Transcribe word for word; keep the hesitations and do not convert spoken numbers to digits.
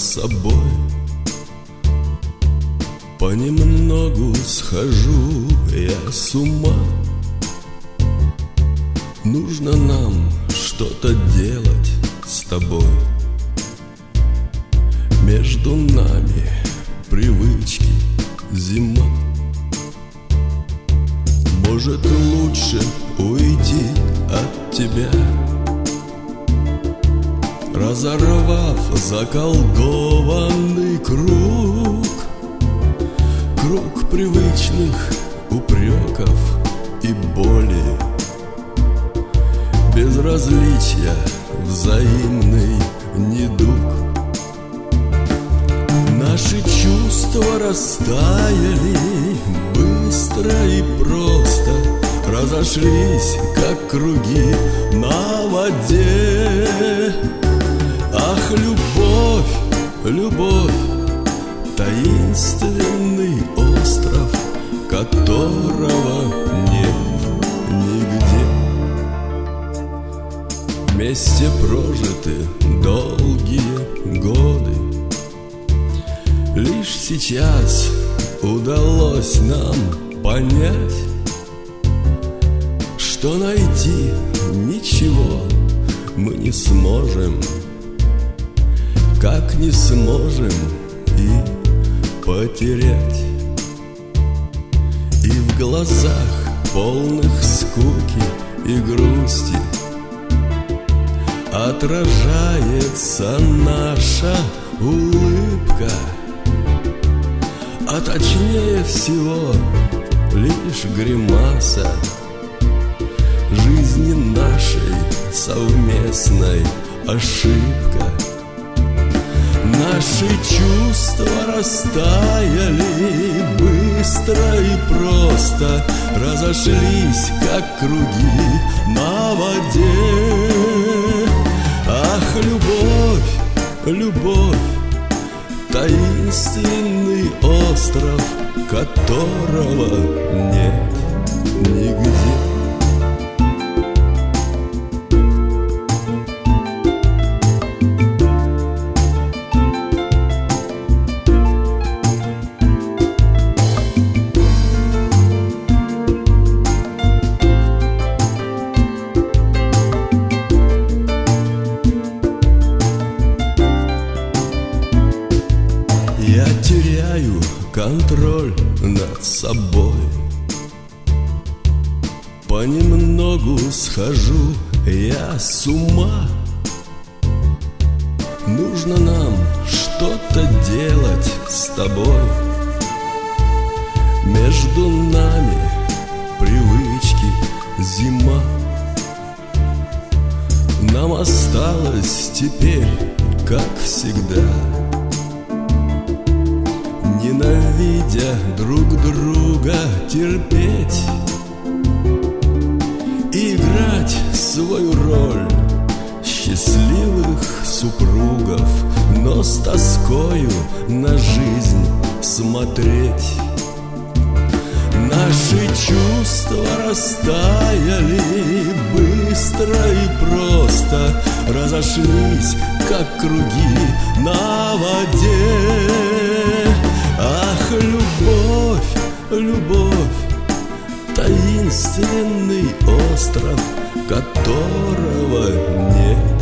собой. Понемногу схожу я с ума. Нужно нам что-то делать с тобой. Между нами привычки, зима. Может, лучше уйти от тебя, разорвав заколдованный круг, круг привычных упреков и боли, безразличия, взаимный недуг. Наши чувства растаяли быстро и просто, разошлись, как круги на воде. Ах, любовь, любовь, таинственный остров, которого нет нигде. Вместе прожиты долгие годы. Лишь сейчас удалось нам понять, что найти ничего мы не сможем, как не сможем и потерять. И в глазах, полных скуки и грусти, отражается наша улыбка, а точнее всего лишь гримаса жизни нашей совместной ошибка. Наши чувства растаяли быстро и просто, разошлись, как круги на воде. Ах, любовь, любовь, таинственный остров, которого нет нигде. Я теряю контроль над собой. Понемногу схожу я с ума. Нужно нам что-то делать с тобой. Между нами привычки, зима. Нам осталось теперь, как всегда, ненавидя друг друга, терпеть и играть свою роль счастливых супругов, но с тоскою на жизнь смотреть. Наши чувства растаяли быстро и просто, разошлись, как круги на воде. Ах, любовь, любовь, таинственный остров, которого нет